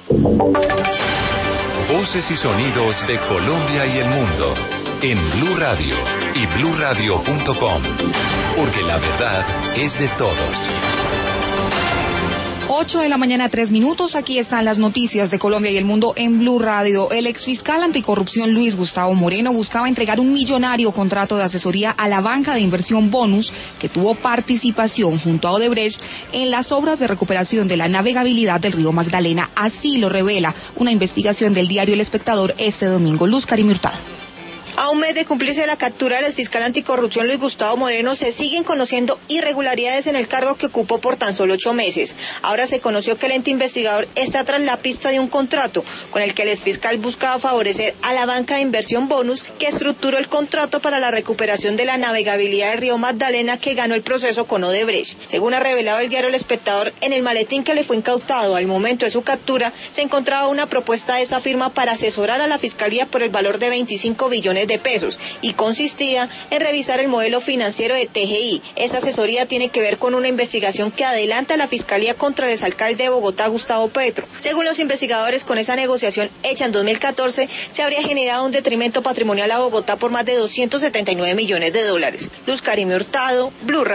Voces y sonidos de Colombia y el mundo en Blue Radio y bluradio.com, porque la verdad es de todos. 8 de la mañana, 3 minutos. Aquí están las noticias de Colombia y el mundo en Blue Radio. El exfiscal anticorrupción Luis Gustavo Moreno buscaba entregar un millonario contrato de asesoría a la banca de inversión Bonus, que tuvo participación junto a Odebrecht en las obras de recuperación de la navegabilidad del río Magdalena. Así lo revela una investigación del diario El Espectador este domingo. Luz Karim Hurtado. A un mes de cumplirse la captura del exfiscal anticorrupción Luis Gustavo Moreno, se siguen conociendo irregularidades en el cargo que ocupó por tan solo 8 meses. Ahora se conoció que el ente investigador está tras la pista de un contrato con el que el exfiscal buscaba favorecer a la banca de inversión Bonus, que estructuró el contrato para la recuperación de la navegabilidad del río Magdalena, que ganó el proceso con Odebrecht. Según ha revelado el diario El Espectador, en el maletín que le fue incautado al momento de su captura se encontraba una propuesta de esa firma para asesorar a la fiscalía por el valor de 25 billones de pesos, y consistía en revisar el modelo financiero de TGI. Esta asesoría tiene que ver con una investigación que adelanta la Fiscalía contra el exalcalde de Bogotá, Gustavo Petro. Según los investigadores, con esa negociación hecha en 2014, se habría generado un detrimento patrimonial a Bogotá por más de 279 millones de dólares. Luz Karim Hurtado, Blue Radio.